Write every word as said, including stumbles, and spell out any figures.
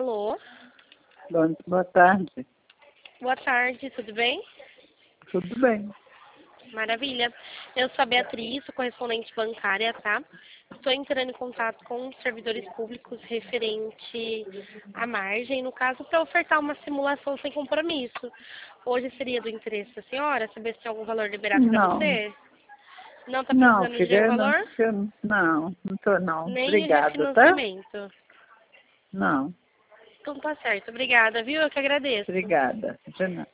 Alô? Bom, boa tarde. Boa tarde, tudo bem? Tudo bem. Maravilha. Eu sou a Beatriz, sou correspondente bancária, tá? Estou entrando em contato com os servidores públicos referente à margem, no caso, para ofertar uma simulação sem compromisso. Hoje seria do interesse da senhora saber se tem algum valor liberado para Não. você? Não está Não, precisando de filha, nenhum eu não, valor? eu não, não tô não. Nem Obrigada, tá? refinanciamento. Não, Então tá certo. Obrigada, viu? Eu que agradeço. obrigada. De nada.